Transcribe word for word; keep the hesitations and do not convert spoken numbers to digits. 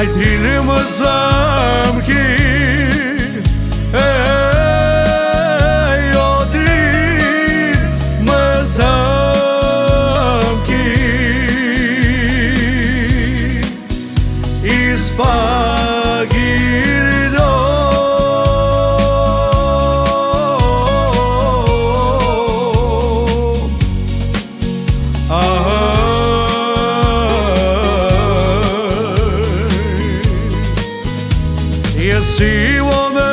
Ai trine më zamki E jo trine më zamki I spagirino Jesi u me